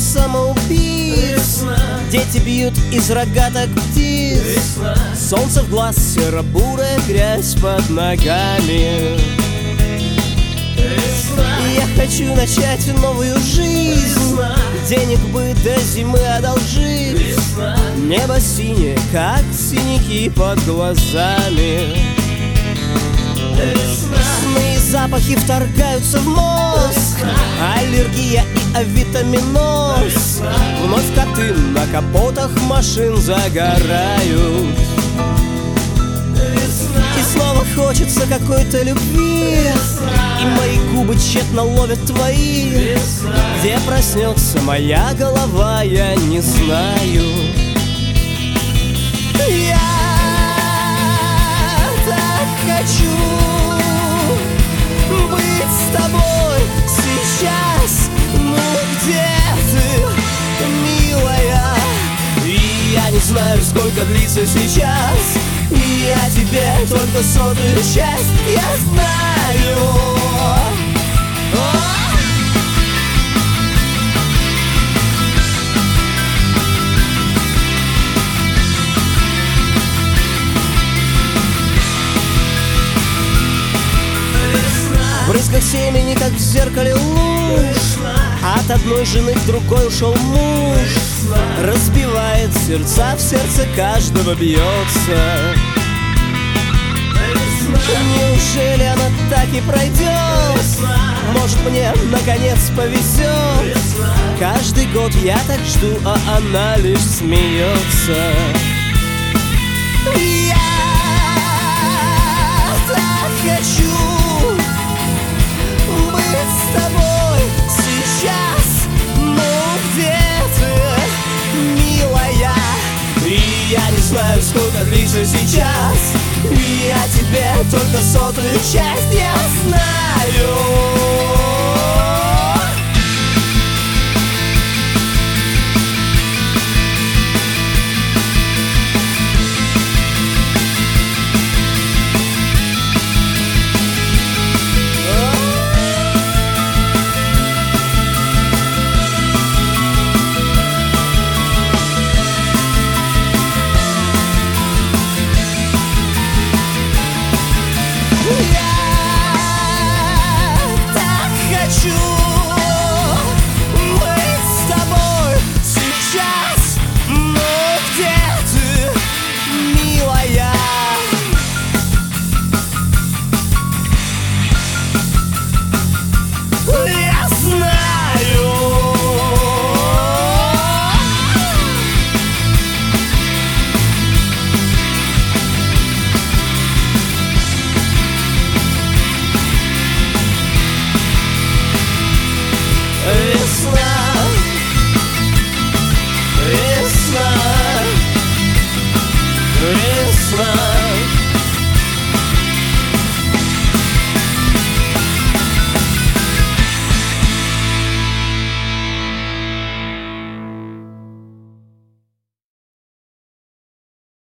самоубийц. Дети бьют из рогаток птиц. Солнце в глаз, серо-бурая грязь под ногами. Я хочу начать новую жизнь. Денег бы до зимы одолжить. Небо синее, как синяки под глазами. Сны и запахи вторгаются в мозг. Аллергия и авитаминоз. Вновь коты на капотах машин загорают. И снова хочется какой-то любви. И мои губы тщетно ловят твои. Где проснется моя голова, я не знаю. Я так хочу быть с тобой сейчас. Ну где ты, милая? И я не знаю, сколько длится сейчас. И я тебе только сотую часть, я знаю. В брызгах семени, как в зеркале луж. От одной жены к другой ушел муж. Разбивает сердца, в сердце каждого бьется. Неужели она так и пройдет? Может, мне наконец повезет? Каждый год я так жду, а она лишь смеется. Я так хочу быть с тобой сейчас. Ну где ты, милая? И я не знаю, сколько длится сейчас. И я тебе только сотую часть, я знаю.